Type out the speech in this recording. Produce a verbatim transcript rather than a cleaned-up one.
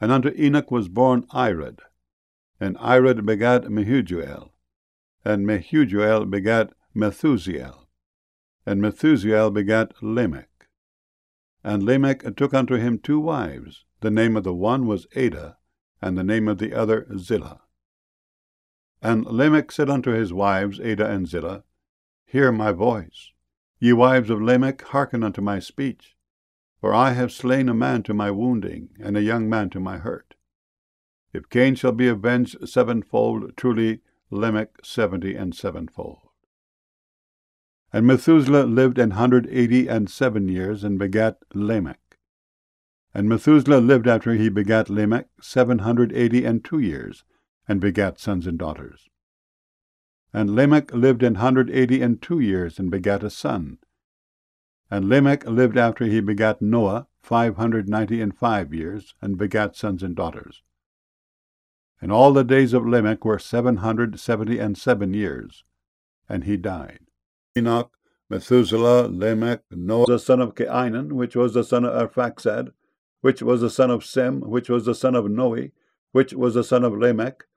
And unto Enoch was born Irad, and Irad begat Mehujael, and Mehujael begat Methusael, and Methusael begat Lamech. And Lamech took unto him two wives. The name of the one was Ada, and the name of the other Zillah. And Lamech said unto his wives, Ada and Zillah, Hear my voice. Ye wives of Lamech, hearken unto my speech. For I have slain a man to my wounding, and a young man to my hurt. If Cain shall be avenged sevenfold, truly Lamech seventy and sevenfold. And Methuselah lived an hundred eighty and seven years, and begat Lamech. And Methuselah lived after he begat Lamech seven hundred eighty and two years, and begat sons and daughters. And Lamech lived an hundred eighty and two years, and begat a son. And Lamech lived after he begat Noah five hundred ninety and five years, and begat sons and daughters. And all the days of Lamech were seven hundred seventy and seven years, and he died. Enoch, Methuselah, Lamech, Noah, the son of Cainan, which was the son of Arphaxad, which was the son of Sem, which was the son of Noe, which was the son of Lamech,